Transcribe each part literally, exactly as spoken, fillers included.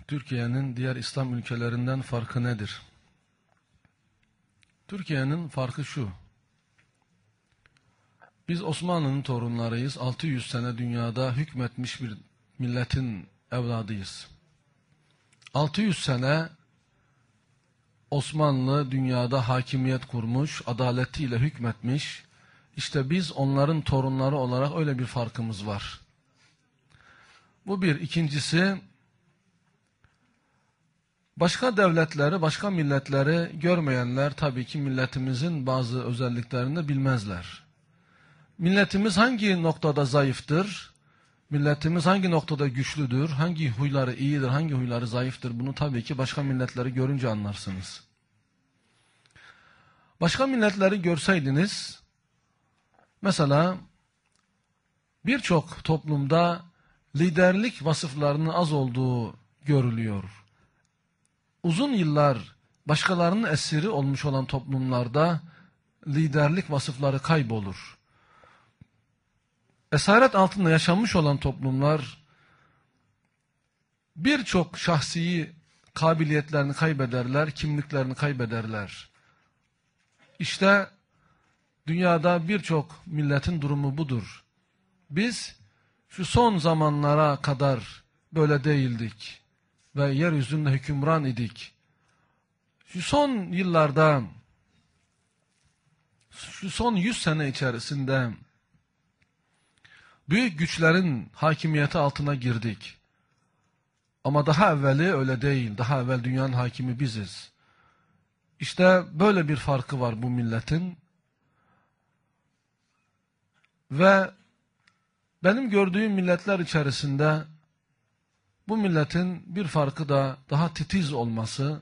Türkiye'nin diğer İslam ülkelerinden farkı nedir? Türkiye'nin farkı şu. Biz Osmanlı'nın torunlarıyız. altı yüz sene dünyada hükmetmiş bir milletin evladıyız. altı yüz sene Osmanlı dünyada hakimiyet kurmuş, adaletiyle hükmetmiş. İşte biz onların torunları olarak öyle bir farkımız var. Bu bir. İkincisi, başka devletleri, başka milletleri görmeyenler tabii ki milletimizin bazı özelliklerini de bilmezler. Milletimiz hangi noktada zayıftır? Milletimiz hangi noktada güçlüdür? Hangi huyları iyidir, hangi huyları zayıftır? Bunu tabii ki başka milletleri görünce anlarsınız. Başka milletleri görseydiniz, mesela birçok toplumda liderlik vasıflarının az olduğu görülüyor. Uzun yıllar başkalarının esiri olmuş olan toplumlarda liderlik vasıfları kaybolur. Esaret altında yaşanmış olan toplumlar birçok şahsi kabiliyetlerini kaybederler, kimliklerini kaybederler. İşte dünyada birçok milletin durumu budur. Biz şu son zamanlara kadar böyle değildik ve yeryüzünde hükümran idik. Şu son yıllarda, şu son yüz sene içerisinde büyük güçlerin hakimiyeti altına girdik. Ama daha evveli öyle değil. Daha evvel dünyanın hakimi biziz. İşte böyle bir farkı var bu milletin. Ve benim gördüğüm milletler içerisinde bu milletin bir farkı da daha titiz olması,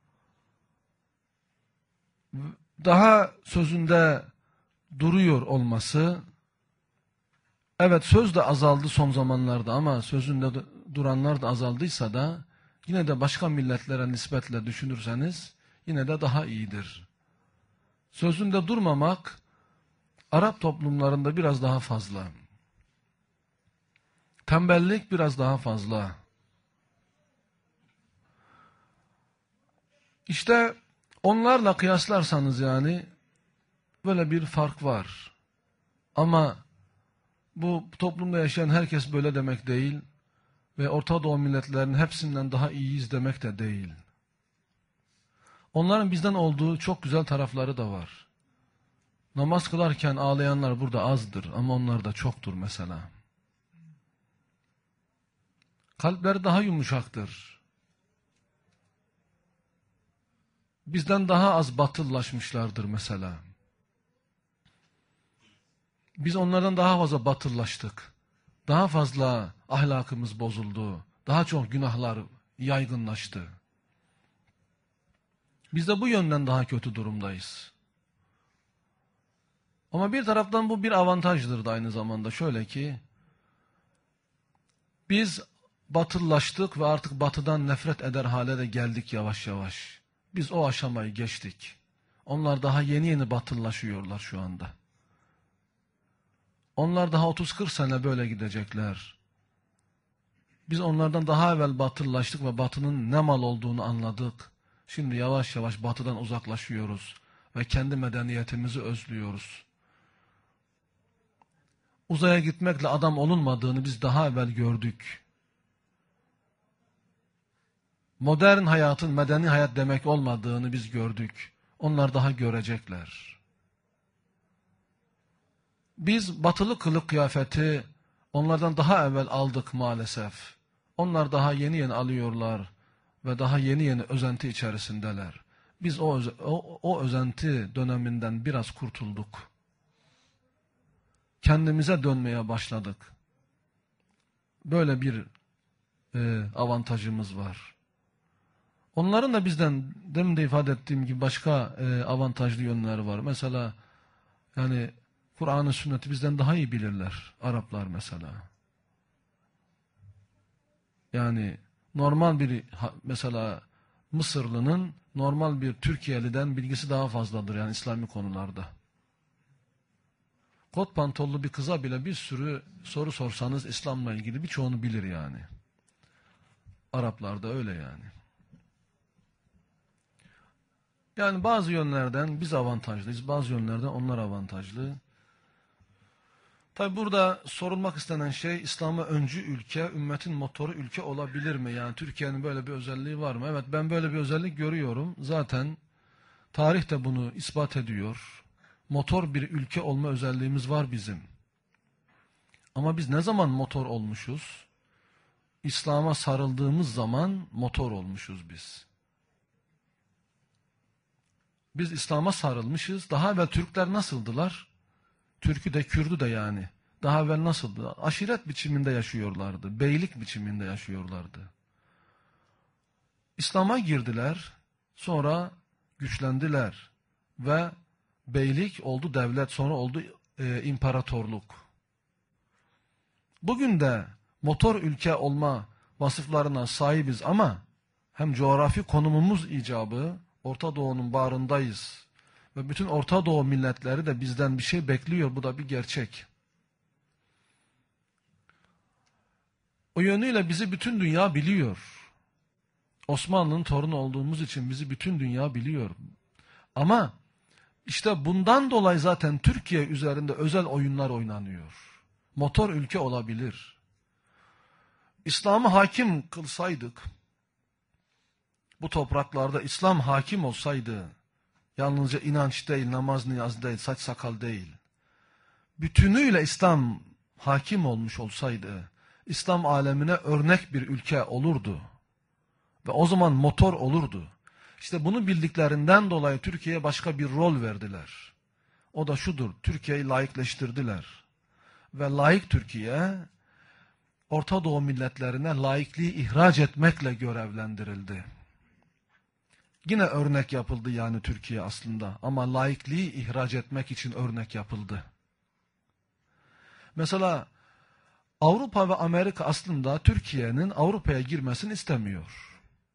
daha sözünde duruyor olması. Evet, söz de azaldı son zamanlarda ama sözünde duranlar da azaldıysa da yine de başka milletlere nispetle düşünürseniz yine de daha iyidir. Sözünde durmamak Arap toplumlarında biraz daha fazla. Tembellik biraz daha fazla. İşte onlarla kıyaslarsanız yani böyle bir fark var. Ama bu toplumda yaşayan herkes böyle demek değil ve Orta Doğu milletlerinin hepsinden daha iyiyiz demek de değil. Onların bizden olduğu çok güzel tarafları da var. Namaz kılarken ağlayanlar burada azdır ama onlar da çoktur mesela. Kalpleri daha yumuşaktır. Bizden daha az batıllaşmışlardır mesela. Biz onlardan daha fazla batıllaştık. Daha fazla ahlakımız bozuldu. Daha çok günahlar yaygınlaştı. Biz de bu yönden daha kötü durumdayız. Ama bir taraftan bu bir avantajdır da aynı zamanda. Şöyle ki, biz batıllaştık ve artık batıdan nefret eder hale de geldik yavaş yavaş. Biz o aşamayı geçtik. Onlar daha yeni yeni batıllaşıyorlar şu anda. Onlar daha otuz kırk sene böyle gidecekler. Biz onlardan daha evvel batıllaştık ve batının ne mal olduğunu anladık. Şimdi yavaş yavaş batıdan uzaklaşıyoruz ve kendi medeniyetimizi özlüyoruz. Uzaya gitmekle adam olunmadığını biz daha evvel gördük. Modern hayatın medeni hayat demek olmadığını biz gördük. Onlar daha görecekler. Biz batılı kılık kıyafeti onlardan daha evvel aldık maalesef. Onlar daha yeni yeni alıyorlar ve daha yeni yeni özenti içerisindeler. Biz o, o, o özenti döneminden biraz kurtulduk. Kendimize dönmeye başladık. Böyle bir e, avantajımız var. Onların da bizden demin de ifade ettiğim gibi başka e, avantajlı yönleri var. Mesela yani Kur'an-ı sünneti bizden daha iyi bilirler. Araplar mesela. Yani normal bir mesela Mısırlı'nın normal bir Türkiye'liden bilgisi daha fazladır yani İslami konularda. Kot pantollu bir kıza bile bir sürü soru sorsanız İslam'la ilgili birçoğunu bilir yani. Araplarda öyle yani. Yani bazı yönlerden biz avantajlıyız, bazı yönlerden onlar avantajlı. Tabi burada sorulmak istenen şey, İslam'a öncü ülke, ümmetin motoru ülke olabilir mi? Yani Türkiye'nin böyle bir özelliği var mı? Evet, ben böyle bir özellik görüyorum. Zaten tarih de bunu ispat ediyor. Motor bir ülke olma özelliğimiz var bizim. Ama biz ne zaman motor olmuşuz? İslam'a sarıldığımız zaman motor olmuşuz biz. Biz İslam'a sarılmışız. Daha evvel Türkler nasıldılar? Türk'ü de Kürd'ü de yani. Daha evvel nasıldı? Aşiret biçiminde yaşıyorlardı. Beylik biçiminde yaşıyorlardı. İslam'a girdiler. Sonra güçlendiler. Ve beylik oldu devlet. Sonra oldu e, imparatorluk. Bugün de motor ülke olma vasıflarına sahibiz ama hem coğrafi konumumuz icabı, Orta Doğu'nun bağrındayız. Ve bütün Orta Doğu milletleri de bizden bir şey bekliyor. Bu da bir gerçek. O yönüyle bizi bütün dünya biliyor. Osmanlı'nın torunu olduğumuz için bizi bütün dünya biliyor. Ama işte bundan dolayı zaten Türkiye üzerinde özel oyunlar oynanıyor. Motor ülke olabilir. İslam'ı hakim kılsaydık, bu topraklarda İslam hakim olsaydı, yalnızca inanç değil, namaz niyaz değil, saç sakal değil, bütünüyle İslam hakim olmuş olsaydı, İslam alemine örnek bir ülke olurdu. Ve o zaman motor olurdu. İşte bunu bildiklerinden dolayı Türkiye'ye başka bir rol verdiler. O da şudur, Türkiye'yi laikleştirdiler. Ve laik Türkiye, Orta Doğu milletlerine laikliği ihraç etmekle görevlendirildi. Yine örnek yapıldı yani Türkiye aslında. Ama laikliği ihraç etmek için örnek yapıldı. Mesela Avrupa ve Amerika aslında Türkiye'nin Avrupa'ya girmesini istemiyor.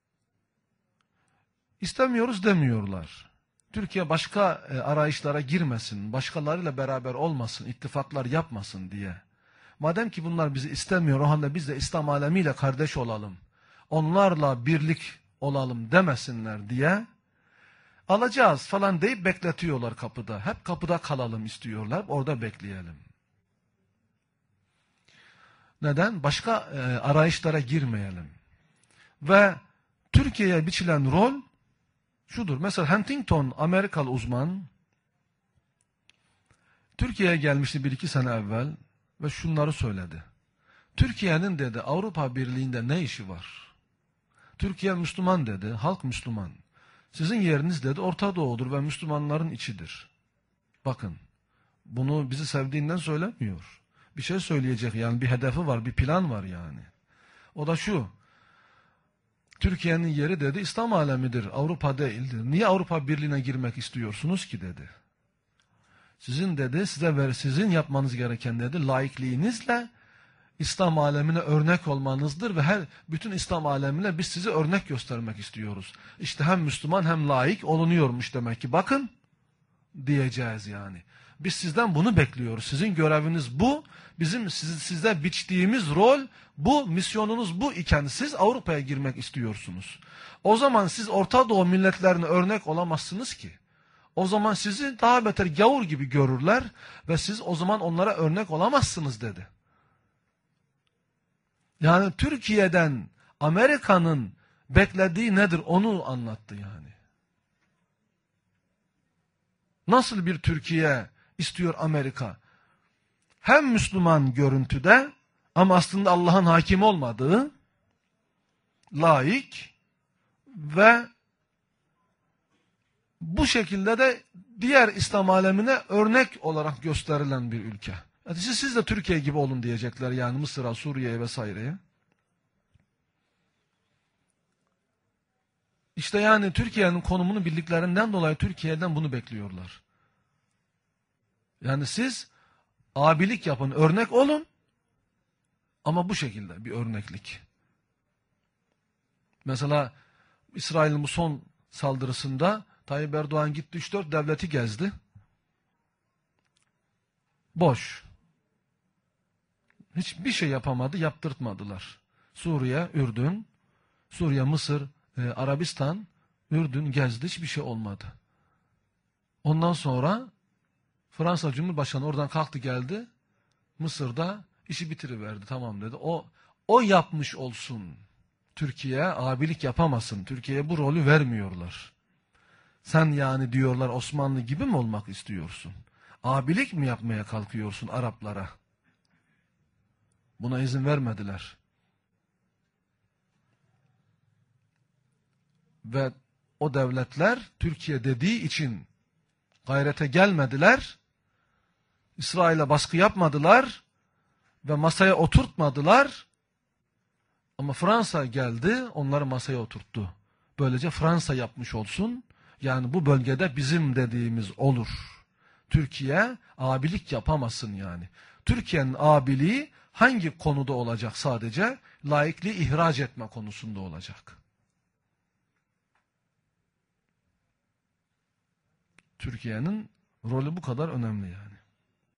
İstemiyoruz demiyorlar. Türkiye başka e, arayışlara girmesin, başkalarıyla beraber olmasın, ittifaklar yapmasın diye. Madem ki bunlar bizi istemiyor, o halde biz de İslam alemiyle kardeş olalım, onlarla birlik olalım demesinler diye alacağız falan deyip bekletiyorlar kapıda. Hep kapıda kalalım istiyorlar, orada bekleyelim. Neden? Başka e, arayışlara girmeyelim. Ve Türkiye'ye biçilen rol şudur. Mesela Huntington, Amerikalı uzman, Türkiye'ye gelmişti bir iki sene evvel ve şunları söyledi. Türkiye'nin dedi Avrupa Birliği'nde ne işi var? Türkiye Müslüman dedi, halk Müslüman. Sizin yeriniz dedi Orta Doğu'dur ve Müslümanların içidir. Bakın, bunu bizi sevdiğinden söylemiyor. Bir şey söyleyecek yani, bir hedefi var, bir plan var yani. O da şu, Türkiye'nin yeri dedi İslam alemidir, Avrupa değildir. Niye Avrupa Birliği'ne girmek istiyorsunuz ki dedi. Sizin dedi, size ver, sizin yapmanız gereken dedi, laikliğinizle İslam alemine örnek olmanızdır ve her bütün İslam alemine biz sizi örnek göstermek istiyoruz. İşte hem Müslüman hem laik olunuyormuş demek ki. Bakın diyeceğiz yani. Biz sizden bunu bekliyoruz. Sizin göreviniz bu. Bizim siz, size biçtiğimiz rol bu. Misyonunuz bu iken siz Avrupa'ya girmek istiyorsunuz. O zaman siz Orta Doğu milletlerine örnek olamazsınız ki. O zaman sizi daha beter gavur gibi görürler ve siz o zaman onlara örnek olamazsınız dedi. Yani Türkiye'den Amerika'nın beklediği nedir onu anlattı yani. Nasıl bir Türkiye istiyor Amerika? Hem Müslüman görüntüde ama aslında Allah'ın hakim olmadığı, laik ve bu şekilde de diğer İslam alemine örnek olarak gösterilen bir ülke. Yani siz, siz de Türkiye gibi olun diyecekler yani Mısır'a, Suriye'ye vesaireye. İşte yani Türkiye'nin konumunu bildiklerinden dolayı Türkiye'den bunu bekliyorlar. Yani siz abilik yapın, örnek olun ama bu şekilde bir örneklik. Mesela İsrail'in bu son saldırısında Tayyip Erdoğan gitti üç dört devleti gezdi. Boş. Hiçbir şey yapamadı, yaptırtmadılar. Suriye, Ürdün, Suriye, Mısır, e, Arabistan, Ürdün gezdi, hiçbir şey olmadı. Ondan sonra Fransa Cumhurbaşkanı oradan kalktı geldi. Mısır'da işi bitiriverdi, tamam dedi. O o yapmış olsun. Türkiye abilik yapamasın. Türkiye'ye bu rolü vermiyorlar. Sen yani diyorlar Osmanlı gibi mi olmak istiyorsun? Abilik mi yapmaya kalkıyorsun Araplara? Buna izin vermediler. Ve o devletler Türkiye dediği için gayrete gelmediler. İsrail'e baskı yapmadılar ve masaya oturtmadılar. Ama Fransa geldi, onları masaya oturttu. Böylece Fransa yapmış olsun. Yani bu bölgede bizim dediğimiz olur. Türkiye abilik yapamasın yani. Türkiye'nin abiliği hangi konuda olacak sadece? Laikliği ihraç etme konusunda olacak. Türkiye'nin rolü bu kadar önemli yani.